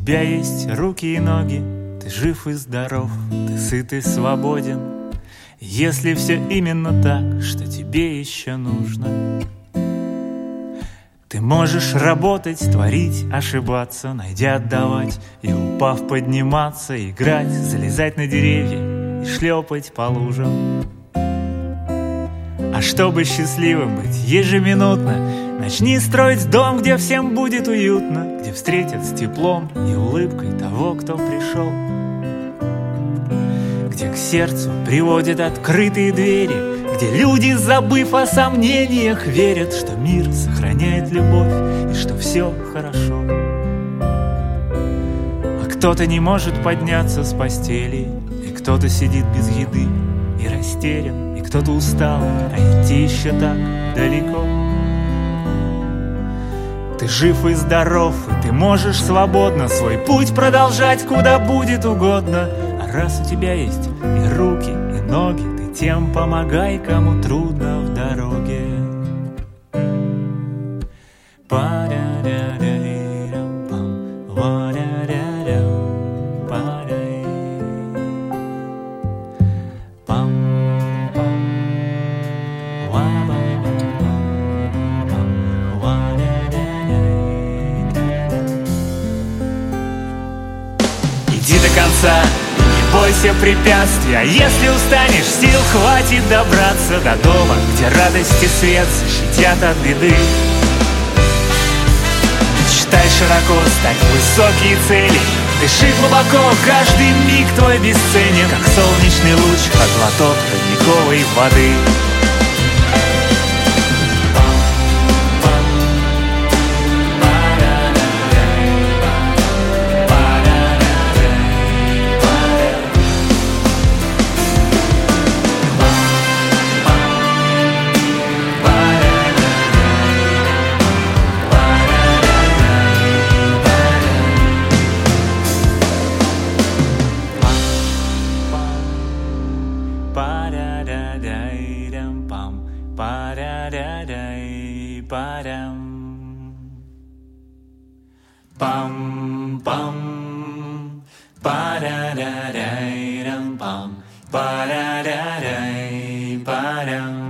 тебя есть руки и ноги, ты жив и здоров, ты сыт и свободен. Если все именно так, что тебе еще нужно. Ты можешь работать, творить, ошибаться, найдя отдавать, и упав подниматься, играть, залезать на деревья и шлепать по лужам. А чтобы счастливым быть ежеминутно, начни строить дом, где всем будет уютно, где встретят с теплом и улыбкой того, кто пришел, где к сердцу приводят открытые двери, где люди, забыв о сомнениях, верят, что мир сохраняет любовь и что все хорошо. А кто-то не может подняться с постели, и кто-то сидит без еды и растерян, и кто-то устал, а идти еще так далеко. Ты жив и здоров, и ты можешь свободно свой путь продолжать, куда будет угодно. А раз у тебя есть и руки, и ноги, ты тем помогай, кому трудно в дороге. Иди до конца, не бойся препятствий, а если устанешь, сил хватит добраться до дома, где радость и свет защитят от беды. Мечтай широко, ставь высокие цели, дыши глубоко, каждый миг твой бесценен, как солнечный луч от глоток родниковой воды. Пам пам парарарайрам пам парарарай парам.